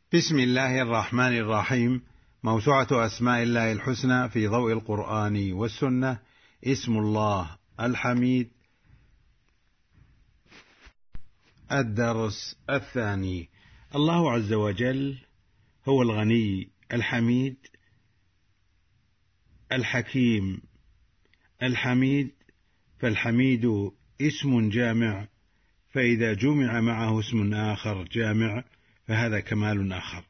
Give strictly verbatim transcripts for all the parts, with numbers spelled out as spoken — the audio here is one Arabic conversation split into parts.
بسم الله الرحمن الرحيم. موسوعة أسماء الله الحسنى في ضوء القرآن والسنة. اسم الله الحميد. الدرس الثاني. الله عز وجل هو الغني الحميد الحكيم الحميد، فالحميد اسم جامع، فإذا جمع معه اسم آخر جامع فهذا كمال آخر.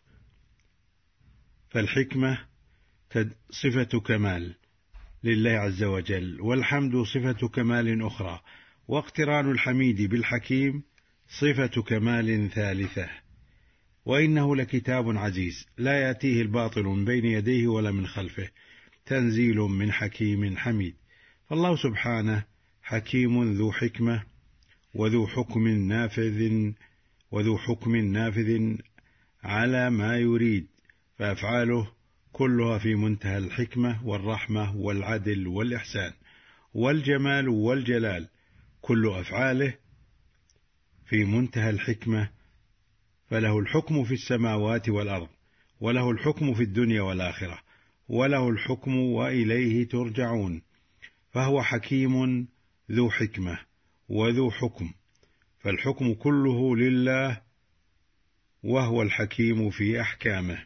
فالحكمة صفة كمال لله عز وجل، والحمد صفة كمال أخرى، واقتران الحميد بالحكيم صفة كمال ثالثة. وإنه لكتاب عزيز لا يأتيه الباطل من بين يديه ولا من خلفه، تنزيل من حكيم حميد. فالله سبحانه حكيم ذو حكمة وذو حكم نافذ وذو حكم نافذ على ما يريد، فأفعاله كلها في منتهى الحكمة والرحمة والعدل والإحسان والجمال والجلال، كل أفعاله في منتهى الحكمة. فله الحكم في السماوات والأرض، وله الحكم في الدنيا والآخرة، وله الحكم وإليه ترجعون. فهو حكيم ذو حكمة وذو حكم، فالحكم كله لله، وهو الحكيم في أحكامه.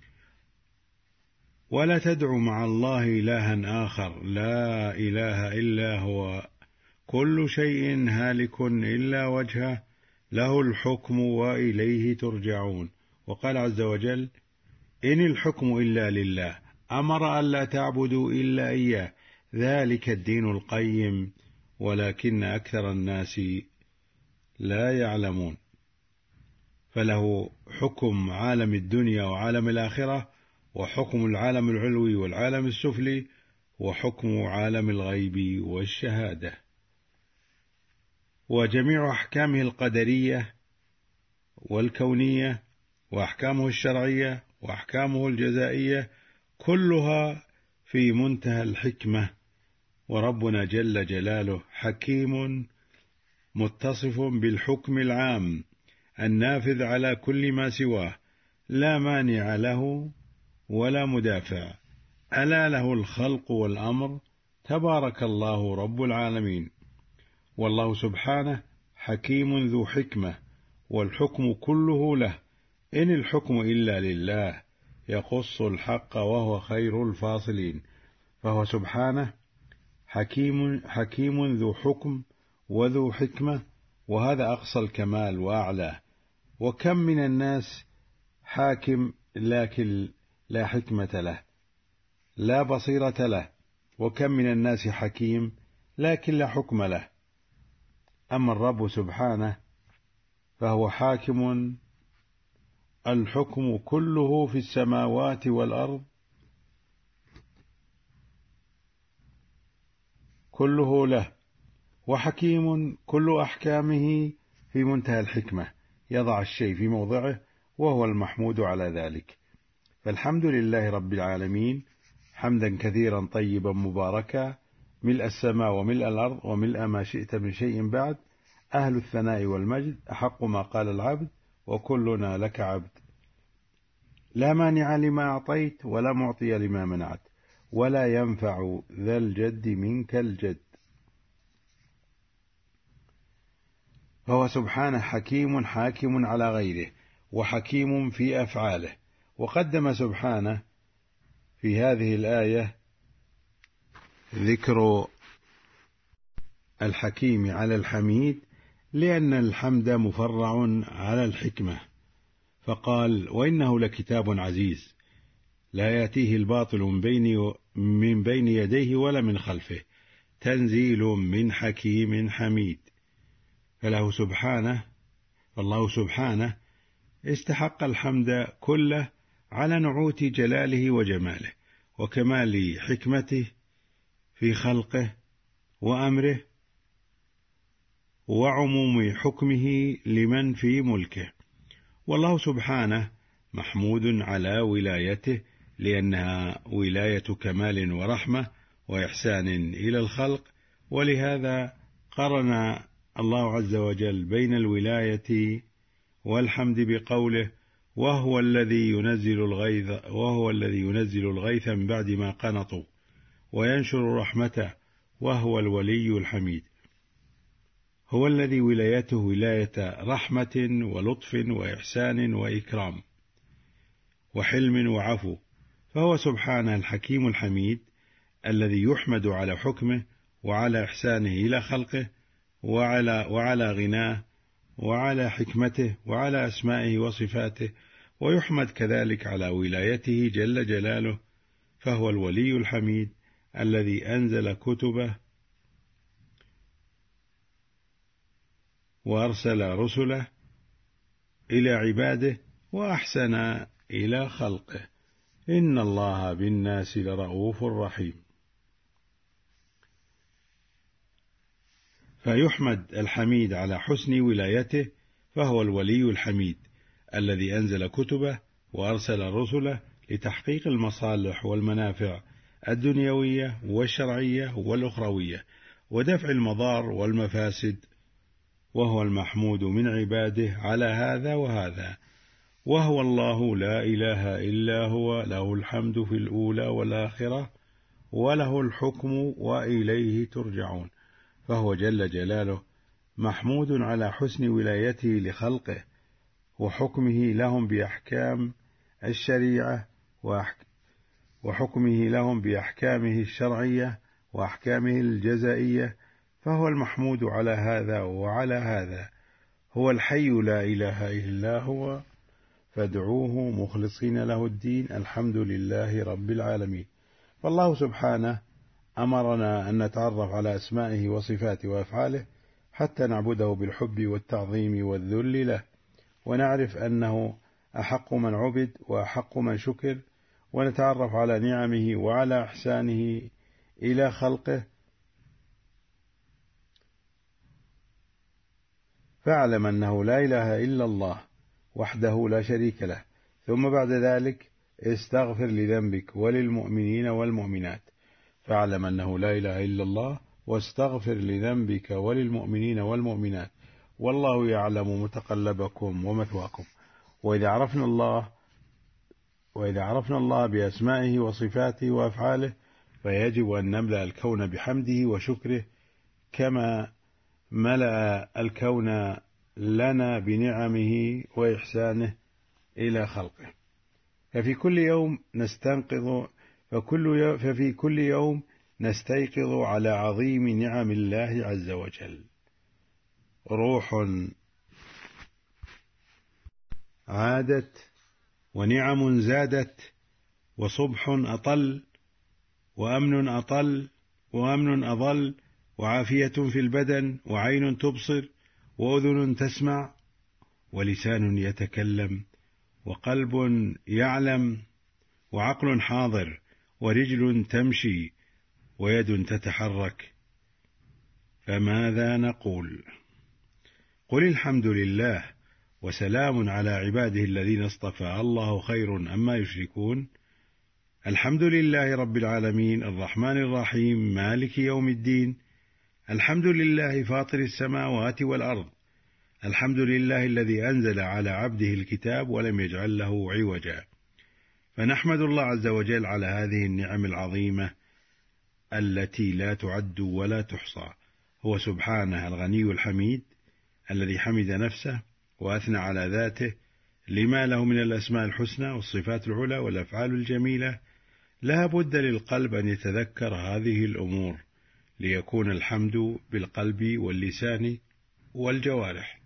ولا تدع مع الله إلها آخر، لا إله إلا هو، كل شيء هالك إلا وجهه، له الحكم وإليه ترجعون. وقال عز وجل: إن الحكم إلا لله، أمر ألا تعبدوا إلا إياه، ذلك الدين القيم، ولكن أكثر الناس لا يعلمون. فله حكم عالم الدنيا وعالم الآخرة، وحكم العالم العلوي والعالم السفلي، وحكم عالم الغيب والشهادة. وجميع أحكامه القدرية والكونية، وأحكامه الشرعية، وأحكامه الجزائية، كلها في منتهى الحكمة. وربنا جل جلاله حكيم متصف بالحكم العام النافذ على كل ما سواه، لا مانع له ولا مدافع. ألا له الخلق والأمر، تبارك الله رب العالمين. والله سبحانه حكيم ذو حكمة، والحكم كله له، إن الحكم إلا لله، يقص الحق وهو خير الفاصلين. فهو سبحانه حكيم حكيم ذو حكم وذو حكمة، وهذا أقصى الكمال وأعلاه. وكم من الناس حاكم لكن لا حكمة له، لا بصيرة له، وكم من الناس حكيم لكن لا حكم له. أما الرب سبحانه فهو حاكم، الحكم كله في السماوات والأرض كله له، وحكيم كل أحكامه في منتهى الحكمة، يضع الشيء في موضعه، وهو المحمود على ذلك. فالحمد لله رب العالمين حمدا كثيرا طيبا مباركا، ملء السماء وملء الأرض وملء ما شئت من شيء بعد، أهل الثناء والمجد، أحق ما قال العبد، وكلنا لك عبد. لا مانع لما أعطيت، ولا معطي لما منعت، ولا ينفع ذا الجد منك الجد. فهو سبحانه حكيم حاكم على غيره، وحكيم في أفعاله. وقدم سبحانه في هذه الآية ذكر الحكيم على الحميد، لأن الحمد مفرع على الحكمة، فقال: وإنه لكتاب عزيز لا يأتيه الباطل من بين, من بين يديه ولا من خلفه، تنزيل من حكيم حميد. فله سبحانه فالله سبحانه استحق الحمد كله على نعوت جلاله وجماله، وكمال حكمته في خلقه وأمره، وعموم حكمه لمن في ملكه. والله سبحانه محمود على ولايته، لأنها ولاية كمال ورحمة وإحسان إلى الخلق، ولهذا قرن الله عز وجل بين الولاية والحمد بقوله: وهو الذي ينزل الغيث وهو الذي ينزل الغيث من بعد ما قنطوا وينشر رحمته، وهو الولي الحميد. هو الذي ولايته ولاية رحمة ولطف وإحسان وإكرام وحلم وعفو، فهو سبحانه الحكيم الحميد الذي يحمد على حكمه وعلى إحسانه إلى خلقه وعلى, وعلى غناه وعلى حكمته وعلى أسمائه وصفاته، ويحمد كذلك على ولايته جل جلاله، فهو الولي الحميد الذي أنزل كتبه وأرسل رسله إلى عباده وأحسن إلى خلقه. إن الله بالناس لرؤوف رحيم. فيحمد الحميد على حسن ولايته، فهو الولي الحميد الذي أنزل كتبه وأرسل رسله لتحقيق المصالح والمنافع الدنيوية والشرعية والأخروية ودفع المضار والمفاسد، وهو المحمود من عباده على هذا وهذا، وهو الله لا إله إلا هو، له الحمد في الأولى والآخرة وله الحكم وإليه ترجعون. فهو جل جلاله محمود على حسن ولايته لخلقه وحكمه لهم بأحكام الشريعة وحكمه لهم بأحكامه الشرعية وأحكامه الجزائية، فهو المحمود على هذا وعلى هذا. هو الحي لا إله إلا هو فادعوه مخلصين له الدين، الحمد لله رب العالمين. فالله سبحانه أمرنا أن نتعرف على أسمائه وصفاته وأفعاله حتى نعبده بالحب والتعظيم والذل له، ونعرف أنه أحق من عبد وأحق من شكر، ونتعرف على نعمه وعلى إحسانه إلى خلقه. فاعلم أنه لا إله إلا الله وحده لا شريك له، ثم بعد ذلك استغفر لذنبك وللمؤمنين والمؤمنات. فاعلم أنه لا إله إلا الله واستغفر لذنبك وللمؤمنين والمؤمنات، والله يعلم متقلبكم ومثواكم. وإذا عرفنا الله وإذا عرفنا الله بأسمائه وصفاته وأفعاله، فيجب أن نملأ الكون بحمده وشكره كما ملأ الكون لنا بنعمه وإحسانه إلى خلقه. ففي كل يوم نستنقض فكل ففي كل يوم نستيقظ على عظيم نعم الله عز وجل. روح عادت ونعم زادت وصبح أطل وأمن أطل وأمن أضل وعافية في البدن وعين تبصر وأذن تسمع ولسان يتكلم وقلب يعلم وعقل حاضر ورجل تمشي ويد تتحرك. فماذا نقول؟ قل الحمد لله وسلام على عباده الذين اصطفى، الله خير أما يشركون. الحمد لله رب العالمين الرحمن الرحيم مالك يوم الدين. الحمد لله فاطر السماوات والأرض. الحمد لله الذي أنزل على عبده الكتاب ولم يجعل له عوجا. فنحمد الله عز وجل على هذه النعم العظيمة التي لا تعد ولا تحصى. هو سبحانه الغني الحميد الذي حمد نفسه وأثنى على ذاته لما له من الأسماء الحسنى والصفات العلى والأفعال الجميلة. لا بد للقلب أن يتذكر هذه الأمور ليكون الحمد بالقلب واللسان والجوارح.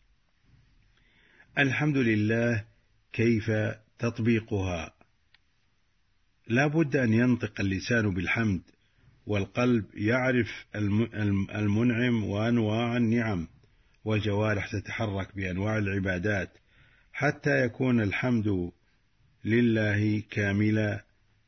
الحمد لله كيف تطبيقها؟ لا بد أن ينطق اللسان بالحمد، والقلب يعرف المنعم وأنواع النعم، والجوارح تتحرك بأنواع العبادات حتى يكون الحمد لله كاملا.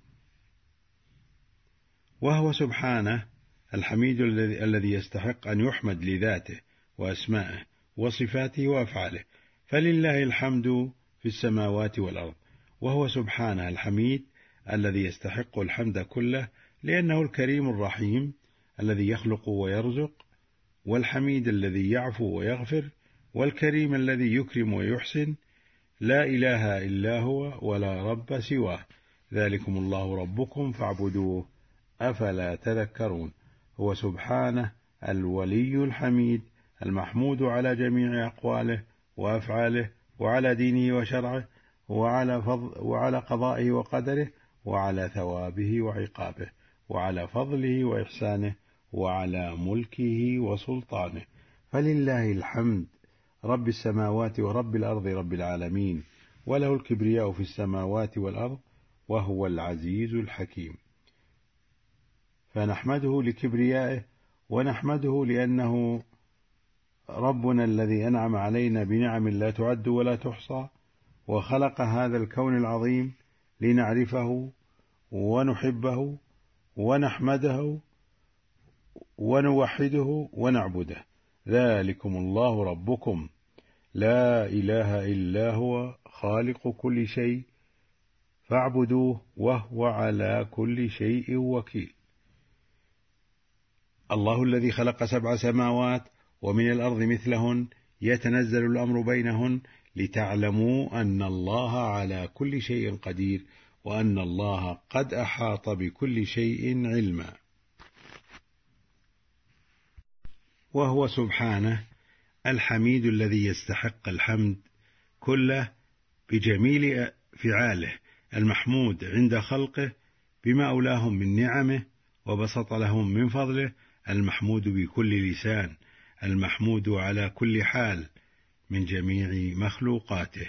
وهو سبحانه الحميد الذي يستحق أن يحمد لذاته وأسمائه وصفاته وأفعاله، فلله الحمد في السماوات والأرض. وهو سبحانه الحميد الذي يستحق الحمد كله، لأنه الكريم الرحيم الذي يخلق ويرزق، والحميد الذي يعفو ويغفر، والكريم الذي يكرم ويحسن. لا إله إلا هو ولا رب سواه، ذلكم الله ربكم فاعبدوه أفلا تذكرون. هو سبحانه الولي الحميد المحمود على جميع أقواله وأفعاله، وعلى دينه وشرعه، وعلى, فضل وعلى قضائه وقدره، وعلى ثوابه وعقابه، وعلى فضله وإحسانه، وعلى ملكه وسلطانه. فلله الحمد رب السماوات ورب الأرض رب العالمين، وله الكبرياء في السماوات والأرض، وهو العزيز الحكيم. فنحمده لكبريائه، ونحمده لأنه ربنا الذي أنعم علينا بنعم لا تعد ولا تحصى، وخلق هذا الكون العظيم لنعرفه ونحبه ونحمده ونوحده ونعبده. ذلكم الله ربكم لا إله إلا هو خالق كل شيء فاعبدوه وهو على كل شيء وكيل. الله الذي خلق سبع سماوات ومن الأرض مثلهن يتنزل الأمر بينهن لتعلموا أن الله على كل شيء قدير، وأن الله قد أحاط بكل شيء علما. وهو سبحانه الحميد الذي يستحق الحمد كله بجميل فعاله، المحمود عند خلقه بما أولاهم من نعمه وبسط لهم من فضله، المحمود بكل لسان، المحمود على كل حال من جميع مخلوقاته.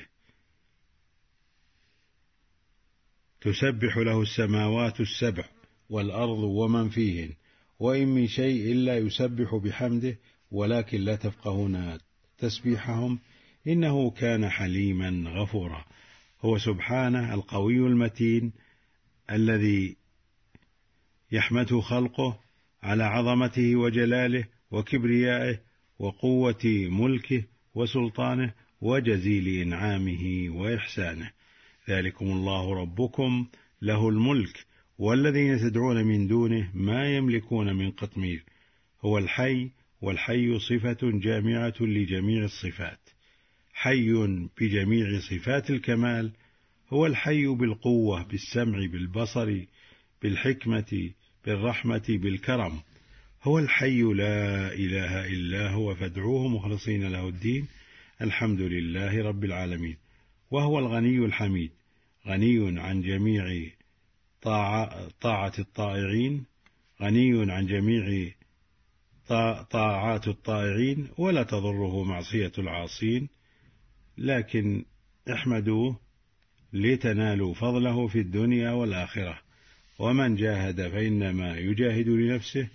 تسبح له السماوات السبع والأرض ومن فيهن، وإن من شيء إلا يسبح بحمده ولكن لا تفقهون تسبيحهم إنه كان حليما غفورا. هو سبحانه القوي المتين الذي يحمده خلقه على عظمته وجلاله وكبريائه وقوة ملكه وسلطانه وجزيل إنعامه وإحسانه. ذلكم الله ربكم له الملك، والذين تدعون من دونه ما يملكون من قطمير. هو الحي، والحي صفة جامعة لجميع الصفات، حي بجميع صفات الكمال. هو الحي بالقوة، بالسمع، بالبصر، بالحكمة، بالرحمة، بالكرم. هو الحي لا إله إلا هو فادعوه مخلصين له الدين، الحمد لله رب العالمين. وهو الغني الحميد، غني عن جميع طاعة الطائعين، غني عن جميع طاعات الطائعين، ولا تضره معصية العاصين، لكن احمدوه لتنالوا فضله في الدنيا والآخرة. ومن جاهد فإنما يجاهد لنفسه،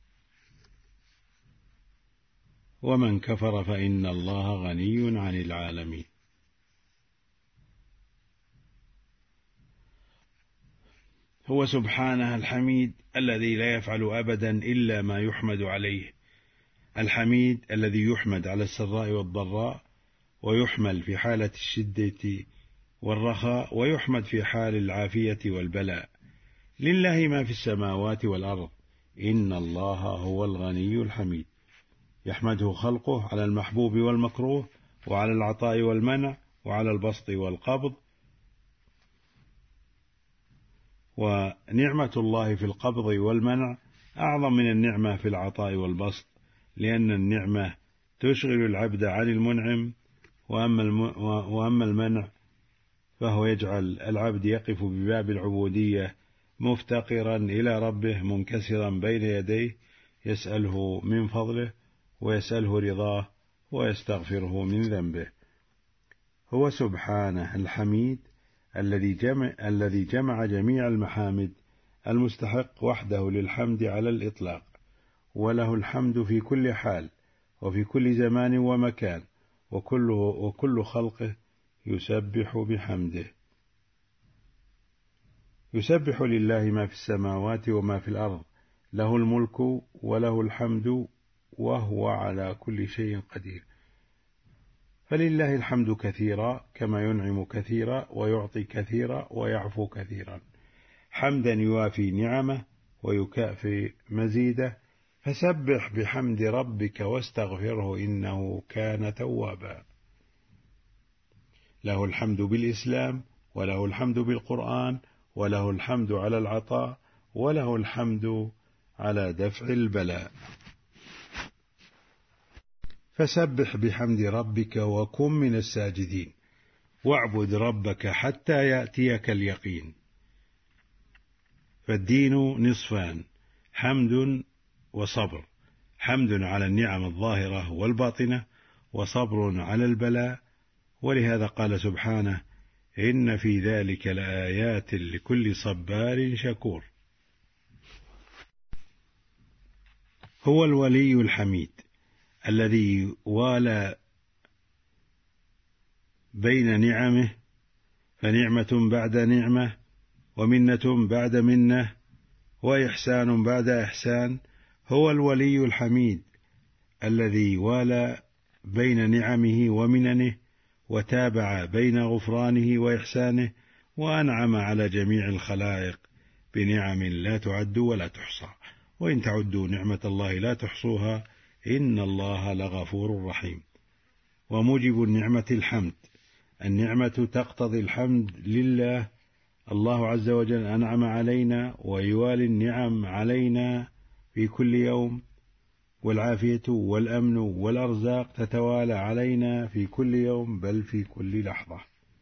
ومن كفر فإن الله غني عن العالمين. هو سبحانه الحميد الذي لا يفعل أبدا إلا ما يحمد عليه، الحميد الذي يحمد على السراء والضراء، ويحمل في حالة الشدة والرخاء، ويحمد في حال العافية والبلاء. لله ما في السماوات والأرض، إن الله هو الغني الحميد. يحمده خلقه على المحبوب والمكروه، وعلى العطاء والمنع، وعلى البسط والقبض. ونعمة الله في القبض والمنع أعظم من النعمة في العطاء والبسط، لأن النعمة تشغل العبد عن المنعم، وأما المنع فهو يجعل العبد يقف بباب العبودية مفتقرا إلى ربه، منكسرا بين يديه، يسأله من فضله ويسأله رضاه ويستغفره من ذنبه. هو سبحانه الحميد الذي جمع, الذي جمع جميع المحامد المستحق وحده للحمد على الإطلاق، وله الحمد في كل حال وفي كل زمان ومكان، وكله وكل خلقه يسبح بحمده. يسبح لله ما في السماوات وما في الأرض، له الملك وله الحمد وهو على كل شيء قدير. فلله الحمد كثيرا كما ينعم كثيرا ويعطي كثيرا ويعفو كثيرا، حمدا يوافي نعمه ويكافئ مزيده. فسبح بحمد ربك واستغفره إنه كان توابا. له الحمد بالإسلام، وله الحمد بالقرآن، وله الحمد على العطاء، وله الحمد على دفع البلاء. فسبح بحمد ربك وكن من الساجدين، واعبد ربك حتى يأتيك اليقين. فالدين نصفان: حمد وصبر، حمد على النعم الظاهرة والباطنة، وصبر على البلاء. ولهذا قال سبحانه: إن في ذلك لآيات لكل صبار شكور. هو الولي الحميد الذي والى بين نعمه، فنعمة بعد نعمة، ومنة بعد منة، وإحسان بعد إحسان. هو الولي الحميد الذي والى بين نعمه ومننه، وتابع بين غفرانه وإحسانه، وأنعم على جميع الخلائق بنعم لا تعد ولا تحصى، وإن تعدوا نعمة الله لا تحصوها، إن الله لغفور رحيم. وموجب النعمة الحمد. النعمة تقتضي الحمد لله. الله عز وجل أنعم علينا ويوالي النعم علينا في كل يوم، والعافية والأمن والأرزاق تتوالى علينا في كل يوم، بل في كل لحظة.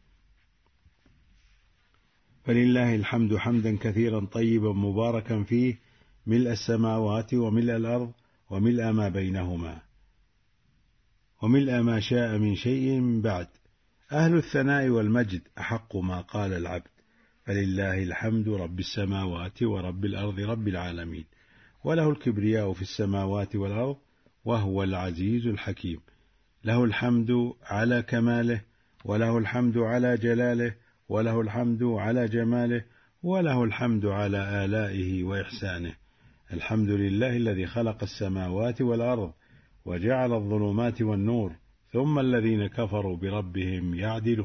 فلله الحمد حمدا كثيرا طيبا مباركا فيه، ملء السماوات وملء الأرض وملء ما بينهما، وملء ما شاء من شيء بعد. أهل الثناء والمجد أحق ما قال العبد، فلله الحمد رب السماوات ورب الأرض رب العالمين، وله الكبرياء في السماوات والأرض، وهو العزيز الحكيم. له الحمد على كماله، وله الحمد على جلاله، وله الحمد على جماله، وله الحمد على آلائه وإحسانه. الحمد لله الذي خلق السماوات والأرض وجعل الظلمات والنور، ثم الذين كفروا بربهم يعدلون.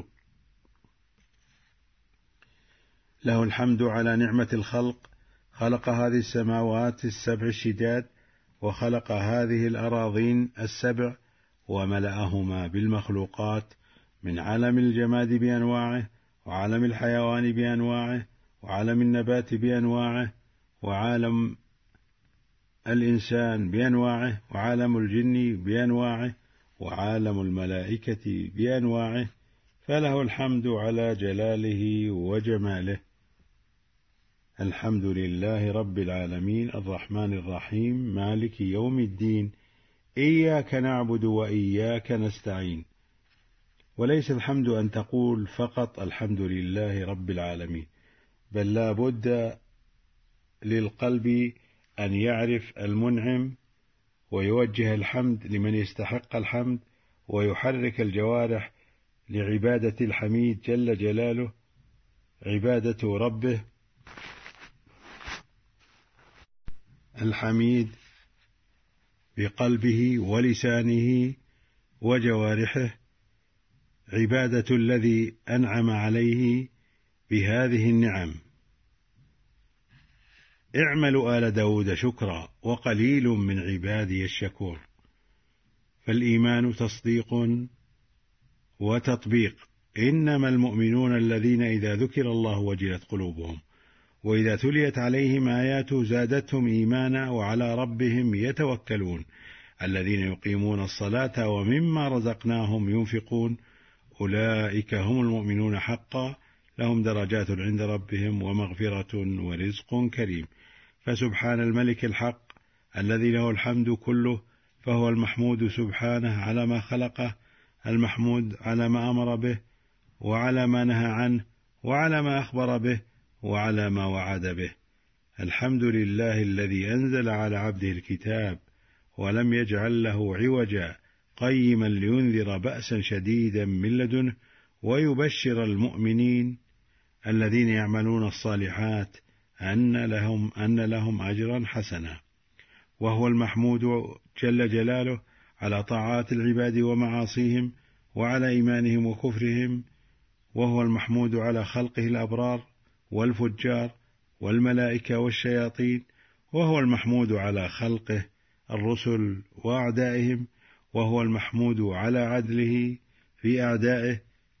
له الحمد على نعمة الخلق، خلق هذه السماوات السبع الشداد، وخلق هذه الأراضين السبع، وملأهما بالمخلوقات من عالم الجماد بأنواعه، وعالم الحيوان بأنواعه، وعالم النبات بأنواعه، وعالم الإنسان بأنواعه، وعالم الجن بأنواعه، وعالم الملائكة بأنواعه. فله الحمد على جلاله وجماله. الحمد لله رب العالمين الرحمن الرحيم مالك يوم الدين، إياك نعبد وإياك نستعين. وليس الحمد أن تقول فقط الحمد لله رب العالمين، بل لا بد للقلب أن يعرف المنعم، ويوجه الحمد لمن يستحق الحمد، ويحرك الجوارح لعبادة الحميد جل جلاله، عبادة ربه الحميد بقلبه ولسانه وجوارحه، عبادة الذي أنعم عليه بهذه النعم. اعملوا آل داود شكرا، وقليل من عبادي الشكور. فالإيمان تصديق وتطبيق. إنما المؤمنون الذين إذا ذكر الله وجلت قلوبهم، وإذا تليت عليهم آياته زادتهم إيمانا، وعلى ربهم يتوكلون. الذين يقيمون الصلاة ومما رزقناهم ينفقون، أولئك هم المؤمنون حقا، لهم درجات عند ربهم ومغفرة ورزق كريم. فسبحان الملك الحق الذي له الحمد كله، فهو المحمود سبحانه على ما خلقه، المحمود على ما أمر به، وعلى ما نهى عنه، وعلى ما أخبر به، وعلى ما وعد به. الحمد لله الذي أنزل على عبده الكتاب ولم يجعل له عوجا، قيما لينذر بأسا شديدا من لدنه، ويبشر المؤمنين الذين يعملون الصالحات أن لهم, أن لهم أجرا حسنا. وهو المحمود جل جلاله على طاعات العباد ومعاصيهم، وعلى إيمانهم وكفرهم. وهو المحمود على خلقه الأبرار والفجار والملائكة والشياطين. وهو المحمود على خلقه الرسل وأعدائهم. وهو المحمود على عدله في أعدائه،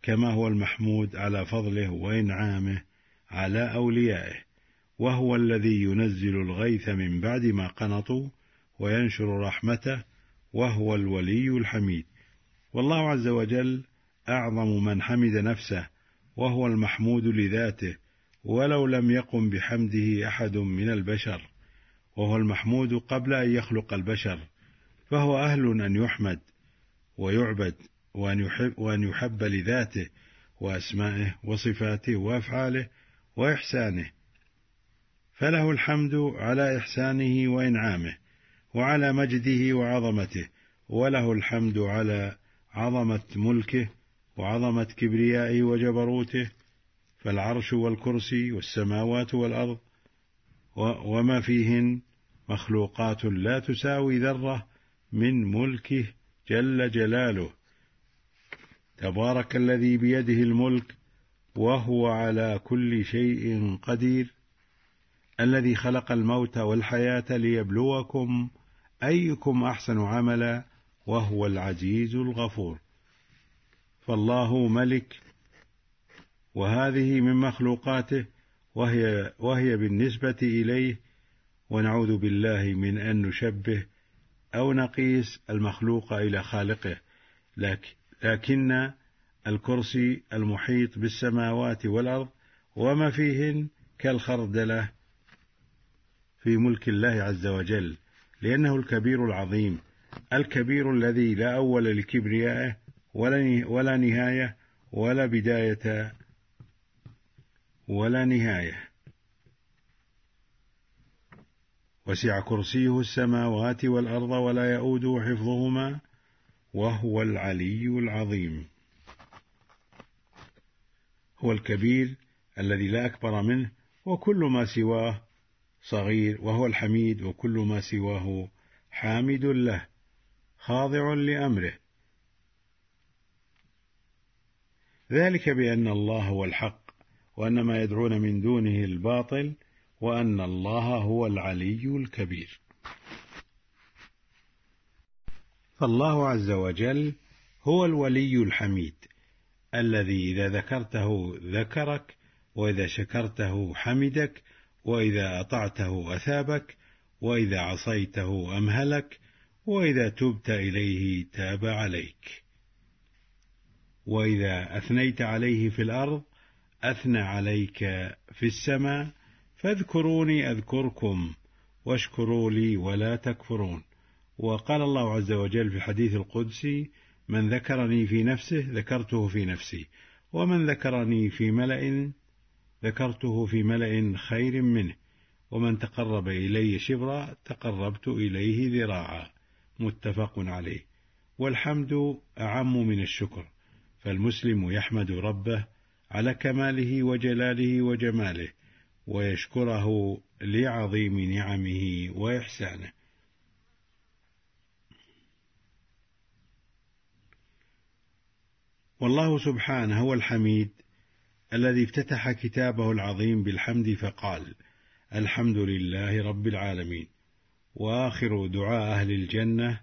كما هو المحمود على فضله وإنعامه على أوليائه، وهو الذي ينزل الغيث من بعد ما قنطوا وينشر رحمته، وهو الولي الحميد. والله عز وجل أعظم من حمد نفسه، وهو المحمود لذاته، ولو لم يقم بحمده أحد من البشر، وهو المحمود قبل أن يخلق البشر، فهو أهل أن يحمد ويعبد وأن يحب, وأن يحب لذاته وأسمائه وصفاته وأفعاله وإحسانه، فله الحمد على إحسانه وإنعامه وعلى مجده وعظمته، وله الحمد على عظمة ملكه وعظمة كبريائه وجبروته، فالعرش والكرسي والسماوات والأرض وما فيهن مخلوقات لا تساوي ذرة من ملكه جل جلاله. تبارك الذي بيده الملك وهو على كل شيء قدير، الذي خلق الموت والحياة ليبلوكم أيكم أحسن عملا، وهو العزيز الغفور. فالله ملك، وهذه من مخلوقاته، وهي, وهي بالنسبة إليه، ونعوذ بالله من أن نشبه أو نقيس المخلوق إلى خالقه، لكن الكرسي المحيط بالسماوات والأرض وما فيهن كالخردلة في ملك الله عز وجل، لأنه الكبير العظيم، الكبير الذي لا أول لكبريائه ولا نهاية ولا بداية ولا نهاية. وسع كرسيه السماوات والأرض ولا يؤوده حفظهما، وهو العلي العظيم. هو الكبير الذي لا أكبر منه، وكل ما سواه صغير، وهو الحميد، وكل ما سواه حامد له خاضع لأمره، ذلك بأن الله هو الحق، وأن ما يدعون من دونه الباطل، وأن الله هو العلي الكبير. فالله عز وجل هو الولي الحميد، الذي إذا ذكرته ذكرك، وإذا شكرته حمدك، وإذا أطعته أثابك، وإذا عصيته أمهلك، وإذا تبت إليه تاب عليك، وإذا أثنيت عليه في الأرض أثنى عليك في السماء، فاذكروني أذكركم واشكروا لي ولا تكفرون. وقال الله عز وجل في الحديث القدسي: من ذكرني في نفسه ذكرته في نفسي، ومن ذكرني في ملأ ذكرته في ملأ خير منه، ومن تقرب إلي شبرا تقربت إليه ذراعا. متفق عليه. والحمد أعم من الشكر، فالمسلم يحمد ربه على كماله وجلاله وجماله، ويشكره لعظيم نعمه وإحسانه. والله سبحانه هو الحميد الذي افتتح كتابه العظيم بالحمد فقال: الحمد لله رب العالمين. وآخر دعاء أهل الجنة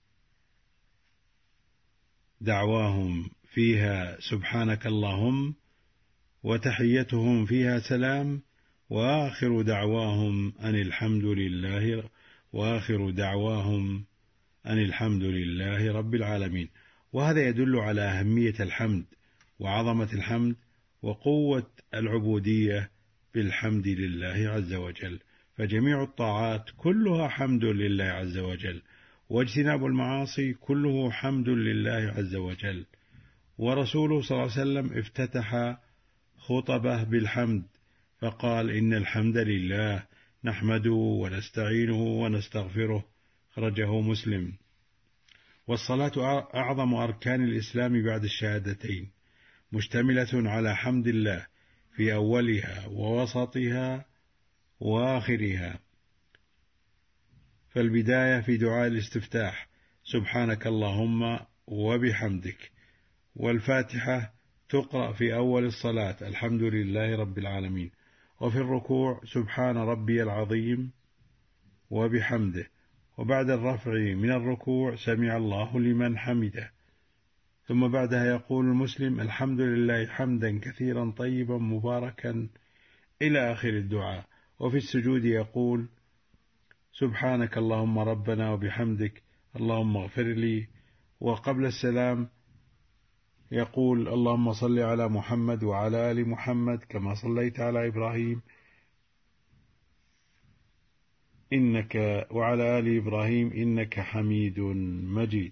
دعواهم فيها سبحانك اللهم، وتحيتهم فيها سلام، وآخر دعواهم أن الحمد لله وآخر دعواهم أن الحمد لله رب العالمين. وهذا يدل على أهمية الحمد وعظمة الحمد وقوة العبودية بالحمد لله عز وجل، فجميع الطاعات كلها حمد لله عز وجل، واجتناب المعاصي كله حمد لله عز وجل. ورسوله صلى الله عليه وسلم افتتح خطبه بالحمد فقال: إن الحمد لله نحمده ونستعينه ونستغفره، خرجه مسلم. والصلاة أعظم أركان الإسلام بعد الشهادتين، مشتملة على حمد الله في أولها ووسطها وآخرها. فالبداية في دعاء الاستفتاح: سبحانك اللهم وبحمدك. والفاتحة تقرأ في أول الصلاة: الحمد لله رب العالمين. وفي الركوع: سبحان ربي العظيم وبحمده. وبعد الرفع من الركوع: سمع الله لمن حمده. ثم بعدها يقول المسلم: الحمد لله حمدا كثيرا طيبا مباركا إلى آخر الدعاء. وفي السجود يقول: سبحانك اللهم ربنا وبحمدك اللهم اغفر لي. وقبل السلام يقول: اللهم صل على محمد وعلى آل محمد كما صليت على إبراهيم إنك وعلى آل إبراهيم إنك حميد مجيد.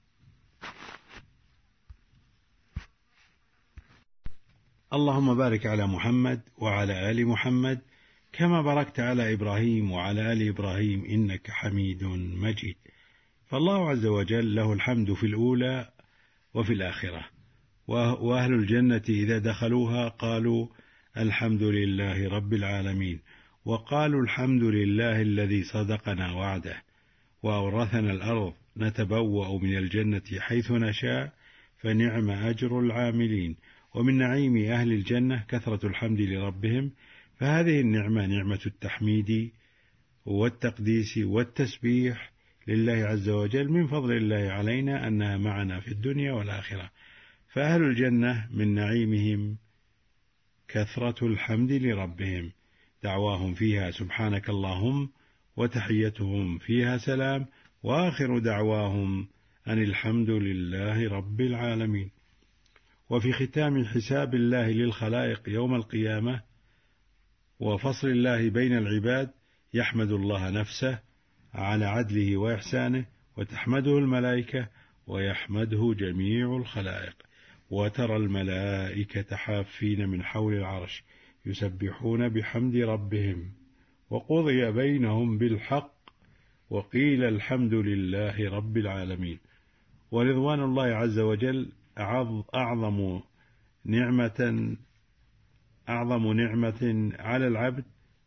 اللهم بارك على محمد وعلى آل محمد كما باركت على إبراهيم وعلى آل إبراهيم إنك حميد مجيد. فالله عز وجل له الحمد في الأولى وفي الآخرة، وأهل الجنة إذا دخلوها قالوا: الحمد لله رب العالمين، وقالوا: الحمد لله الذي صدقنا وعده وأورثنا الأرض نتبوأ من الجنة حيث نشاء فنعم أجر العاملين. ومن نعيم أهل الجنة كثرة الحمد لربهم، فهذه النعمة نعمة التحميد والتقديس والتسبيح لله عز وجل من فضل الله علينا أنها معنا في الدنيا والآخرة. فأهل الجنة من نعيمهم كثرة الحمد لربهم، دعواهم فيها سبحانك اللهم، وتحيتهم فيها سلام، وآخر دعواهم أن الحمد لله رب العالمين. وفي ختام حساب الله للخلائق يوم القيامة وفصل الله بين العباد يحمد الله نفسه على عدله وإحسانه، وتحمده الملائكة ويحمده جميع الخلائق. وترى الملائكة حافين من حول العرش يسبحون بحمد ربهم وقضي بينهم بالحق وقيل الحمد لله رب العالمين. ورضوان الله عز وجل أعظم نعمة أعظم نعمة على العبد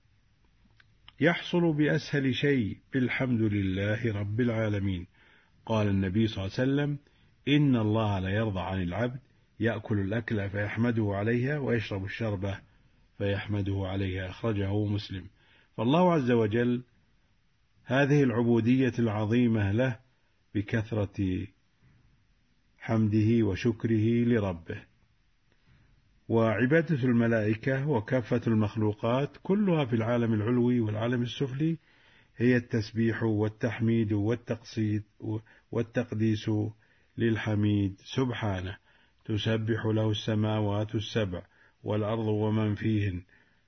يحصل بأسهل شيء بالحمد لله رب العالمين. قال النبي صلى الله عليه وسلم: إن الله لا يرضى عن العبد يأكل الأكل فيحمده عليها ويشرب الشربة فيحمده عليها، أخرجه مسلم. فالله عز وجل هذه العبودية العظيمة له بكثرة حمده وشكره لربه. وعبادة الملائكة وكافة المخلوقات كلها في العالم العلوي والعالم السفلي هي التسبيح والتحميد والتقصيد والتقديس للحميد سبحانه، تسبح له السماوات السبع والأرض ومن فيهن،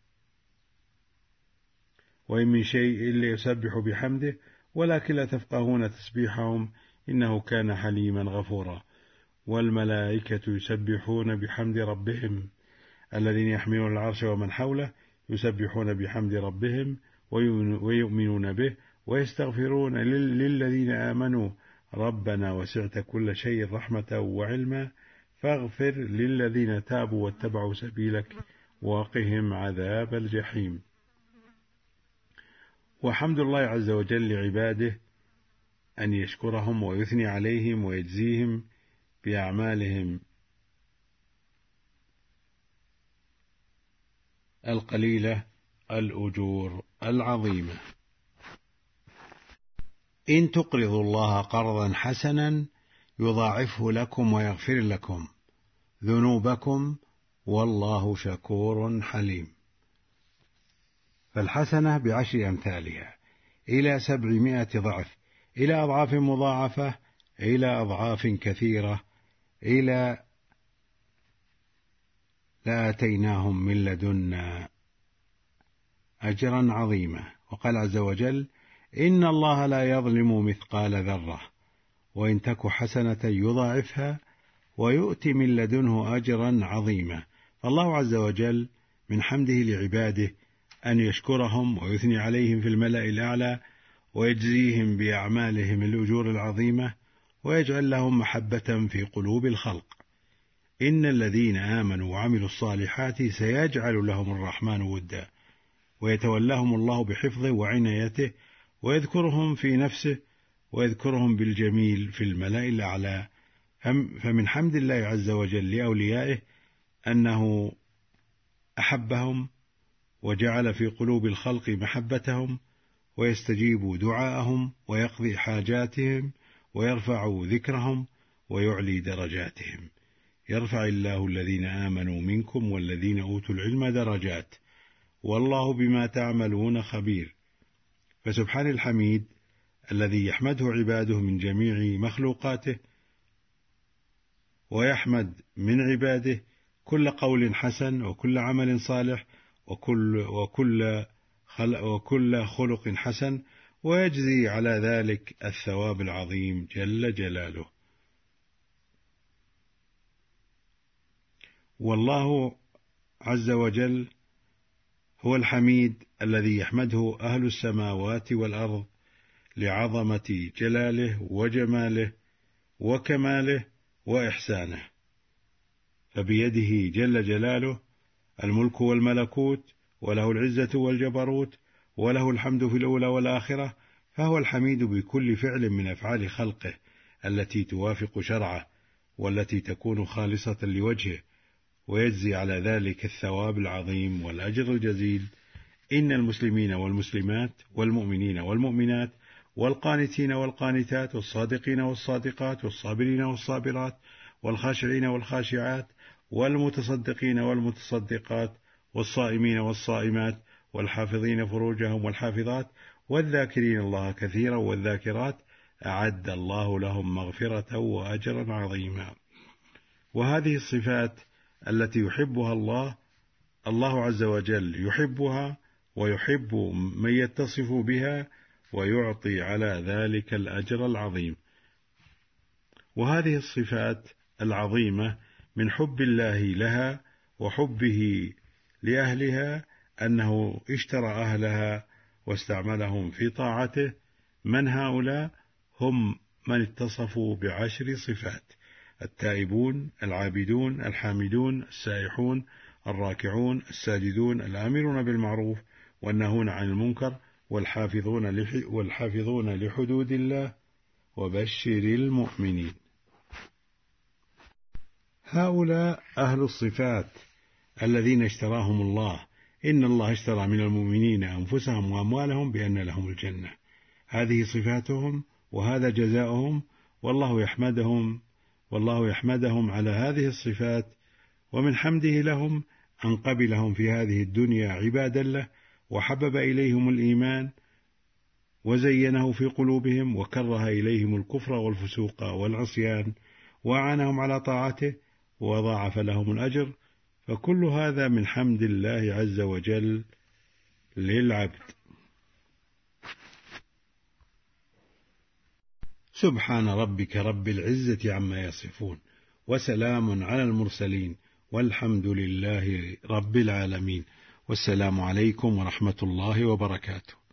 وإن من شيء إلا يسبح بحمده ولكن لا تفقهون تسبيحهم إنه كان حليما غفورا. والملائكة يسبحون بحمد ربهم، الذين يحملون العرش ومن حوله يسبحون بحمد ربهم ويؤمنون به ويستغفرون للذين آمنوا ربنا وسعت كل شيء رحمة وعلما فاغفر للذين تابوا واتبعوا سبيلك وقهم عذاب الجحيم. وحمد الله عز وجل لعباده أن يشكرهم ويثني عليهم ويجزيهم بأعمالهم القليلة الأجور العظيمة. إن تقرضوا الله قرضا حسنا يضاعفه لكم ويغفر لكم ذنوبكم والله شكور حليم. فالحسنة بعشر أمثالها إلى سبعمائة ضعف، إلى أضعاف مضاعفة، إلى أضعاف كثيرة، إلى لآتيناهم من لدنا أجرا عظيما. وقال عز وجل: إن الله لا يظلم مثقال ذرة وإن تك حسنة يضاعفها ويؤتي من لدنه أجرا عظيما. فالله عز وجل من حمده لعباده أن يشكرهم ويثني عليهم في الملأ الأعلى ويجزيهم بأعمالهم الأجور العظيمة ويجعل لهم محبة في قلوب الخلق. إن الذين آمنوا وعملوا الصالحات سيجعل لهم الرحمن ودا ويتولاهم الله بحفظه وعنايته ويذكرهم في نفسه ويذكرهم بالجميل في الملأ الأعلى. فمن حمد الله عز وجل لأوليائه أنه أحبهم وجعل في قلوب الخلق محبتهم ويستجيب دعاءهم ويقضي حاجاتهم ويرفع ذكرهم ويعلي درجاتهم. يرفع الله الذين آمنوا منكم والذين أوتوا العلم درجات، والله بما تعملون خبير. فسبحان الحميد الذي يحمده عباده من جميع مخلوقاته، ويحمد من عباده كل قول حسن وكل عمل صالح وكل, وكل, خلق وكل خلق حسن، ويجزي على ذلك الثواب العظيم جل جلاله. والله عز وجل هو الحميد الذي يحمده أهل السماوات والأرض لعظمة جلاله وجماله وكماله وإحسانه، فبيده جل جلاله الملك والملكوت، وله العزة والجبروت، وله الحمد في الأولى والآخرة، فهو الحميد بكل فعل من أفعال خلقه التي توافق شرعه والتي تكون خالصة لوجهه، ويجزي على ذلك الثواب العظيم والأجر الجزيل. إن المسلمين والمسلمات والمؤمنين والمؤمنات والقانتين والقانتات والصادقين والصادقات والصابرين والصابرات والخاشعين والخاشعات والمتصدقين والمتصدقات والصائمين والصائمات والحافظين فروجهم والحافظات والذاكرين الله كثيرا والذاكرات أعد الله لهم مغفرة وأجرا عظيما. وهذه الصفات التي يحبها الله، الله عز وجل يحبها ويحب من يتصف بها ويعطي على ذلك الأجر العظيم. وهذه الصفات العظيمة من حب الله لها وحبه لأهلها أنه اشترى أهلها واستعملهم في طاعته. من هؤلاء؟ هم من اتصفوا بعشر صفات: التائبون، العابدون، الحامدون، السائحون، الراكعون، الساجدون، الآمرون بالمعروف والناهون عن المنكر، والحافظون والحافظون لحدود الله، وبشر المؤمنين. هؤلاء أهل الصفات الذين اشتراهم الله. إن الله اشترى من المؤمنين أنفسهم وأموالهم بأن لهم الجنة. هذه صفاتهم وهذا جزاؤهم، والله يحمدهم والله يحمدهم على هذه الصفات. ومن حمده لهم أن قبلهم في هذه الدنيا عبادا له، وحبب إليهم الإيمان وزينه في قلوبهم، وكره إليهم الكفر والفسوق والعصيان، وأعانهم على طاعته، وضاعف لهم الأجر. فكل هذا من حمد الله عز وجل للعبد. سبحان ربك رب العزة عما يصفون، وسلام على المرسلين، والحمد لله رب العالمين. والسلام عليكم ورحمة الله وبركاته.